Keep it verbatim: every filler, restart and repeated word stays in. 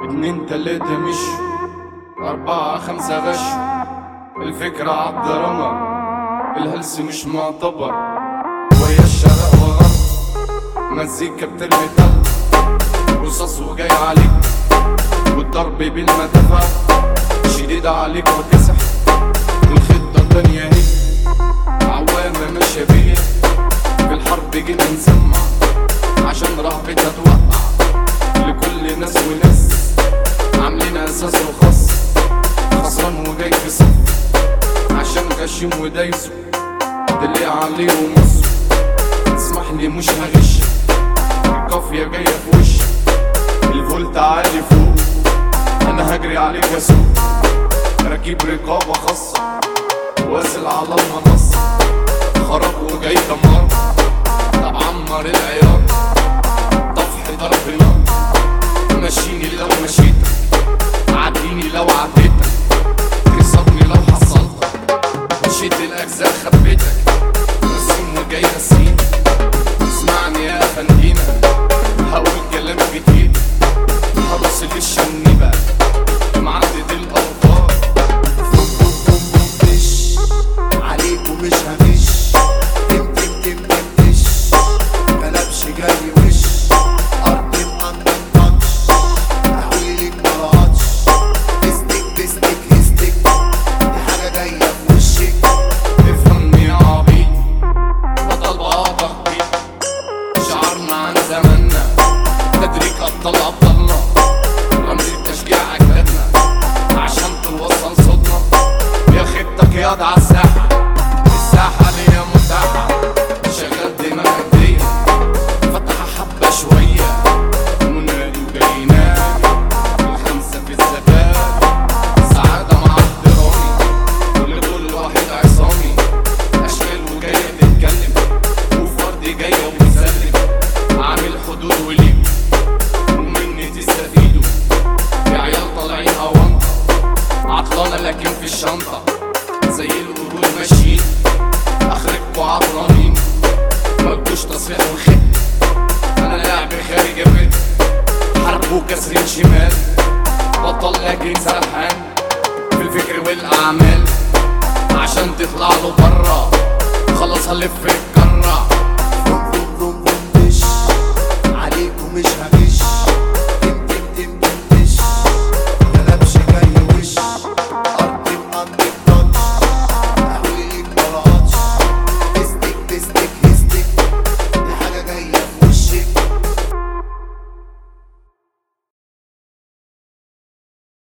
اتنين تلاتة مش أربعة خمسة غش. الفكرة عالدراما، الهلس مش معتبر. ويا الشرق وغرب، مزيكا بترمي تحت رصاص وجاي عليك، والضرب بالمدفع شديد عليك وكسح. والخطة تانية هي عوامة ماشية بيا، في الحرب جينا نسمع عشان رهبتها توقع لكل ناس وناس. عاملين اساس وخاص، خسران وجاي في صف عشان غشيم ودايسه دلي عليه ونص. اسمح لي مش هغش، القافية جاية في وشي، الفولت عالي فوق، انا هجري عليك اسوق. راكب رقابة خاصة واصل على المنصة، خراب وجاي دمار. طب عمر العيار، طفح ضرب نار. مشيني لو مشيتك، عديني لو عديتك، كسرني لو حصلتك. مشيت الاجزاء خبيتك، رسيم وجاي رسيم. اسمعني يا افندينا، هقول كلام جديد، هبص للشني بقى معدد الاوتار. مش عليك ومش هفش، تم تم تم تمتش، كلبش جاي وش. ارض مقنن تاتش، احويلك ملقطش. بستك بستك هستك، دي حاجة جاية في وشك. افهمني يا عبيط، بطل بقاطع بيك. شعرنا عن زماننا، تدريك ابطال ابطالنا، رمز التشجيع اجدادنا عشان توصل صوتنا. يا خطك ياض عالساحة، الساحة ليا متاحة. شغل دماغك دي، فتح حبة شوية، منادي وجاي نادي. الخمسة في الزكاة، سعادة مع احترامي لكل واحد عصامي. أشكال وجاية تتكلم، وفرد جاية وبتسلم. عامل حدود وليك ومني تستفيدوا. يا عيال طالعين أونطة، عطلانة لكن في الشنطة زي القرود ماشيين. اخرجكوا عطلانين، مالكوش تصريح وخط. انا لاعب خارج الرد، حرب وكسرين شمال. بطل لكن سرحان في الفكر والاعمال، عشان تطلع له برا خلص هلف الكرة.